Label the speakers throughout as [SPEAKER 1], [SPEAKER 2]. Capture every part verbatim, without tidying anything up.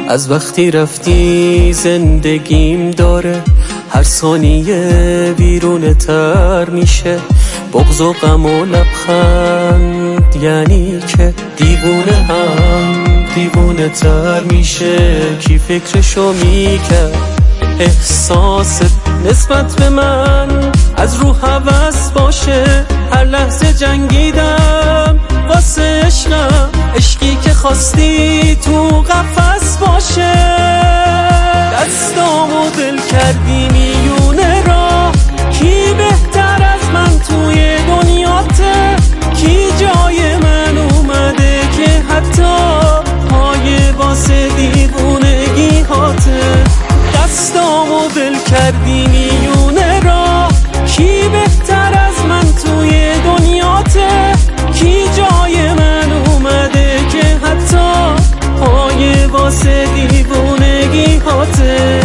[SPEAKER 1] از وقتی رفتی زندگیم داره هر ثانیه بیرون تر میشه، بغض و غم و لبخند یعنی که دیوونه هم دیوونه تر میشه. کی فکرشو میکرد احساست نسبت به من از رو هوس باشه؟ هر لحظه جنگیدم واسه عشقم، عشقی که خواستی تو قفس باشه. دستامو دل کردی میونه راه، کی بهتر از من توی دنیاته؟ کی جای من اومده که حتی پای واسه دیوونگی هاته؟ دستامو دل کردی میونه راه، کی بهتر از من توی دنیاته؟ کی جای من اومده که حتی پای واسه دیوونگی هاته؟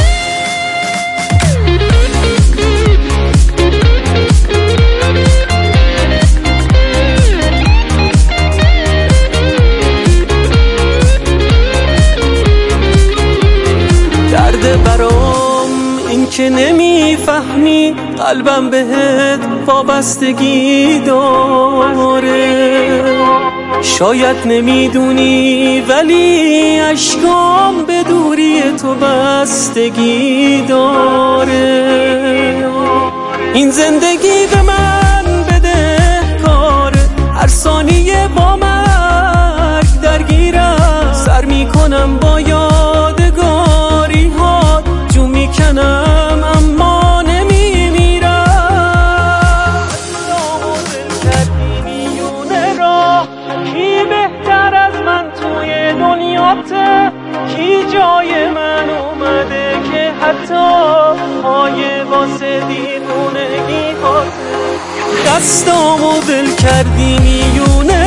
[SPEAKER 1] درد برام این که نمیفهمی قلبم بهت وابستگی داره. شاید نمیدونی ولی اشکام به دوری تو بستگی داره. این زندگی به من بده کاره، هر ثانیه با مرگ درگیرم. سر میکنم با یادگاری ها، جو میکنم اما نمیمیرم. دستامو دل کردی میونه راه، کی بهتر از من توی دنیاته؟ کی جای من اومده که حتی پای واسه دیوونگی هاته؟ دستامو دل کردی میونه